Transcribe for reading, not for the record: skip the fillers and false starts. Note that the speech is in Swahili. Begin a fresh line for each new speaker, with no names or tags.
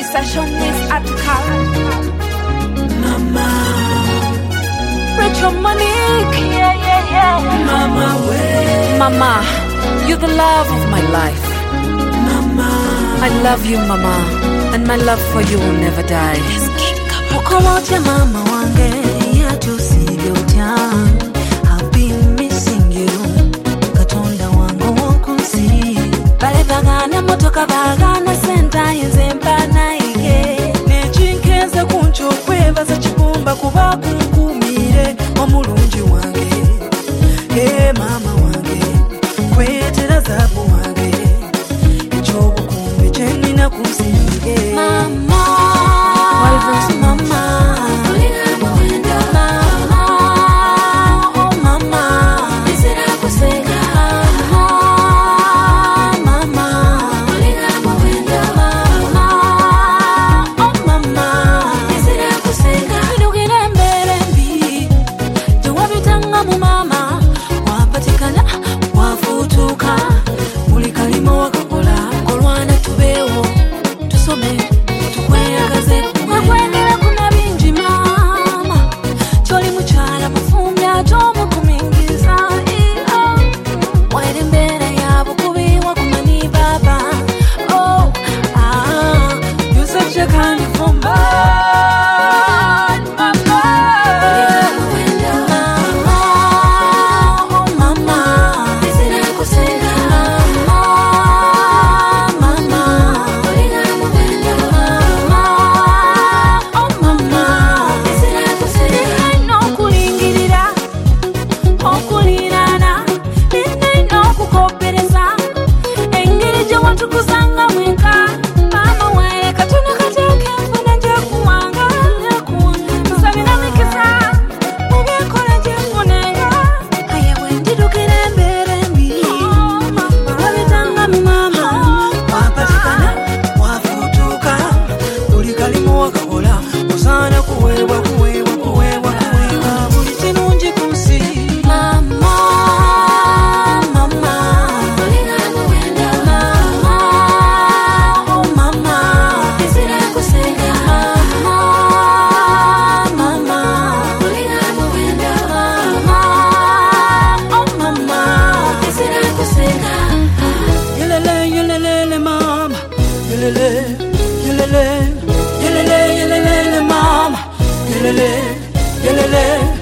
session is at Carl.
Mama,
Rachel Monique,
Mama, way.
Mama, you're the love of my life.
Mama,
I love you, Mama, and my love for you will never die.
Ukomote mama wange ya tusibyotia. I've been missing you. Katonda wangu wokunsi. Bale bagana motoka bagana senta yenzemba naike. Nechinkeze kuncho kwebaza chibumba kuba kunkumire omulungi wange. Hey mama wange, kwetera zabu wange. Echobo kumbe chenina kumsinge.
Mama,
Yelele, yelele, mama, yelele, yelele.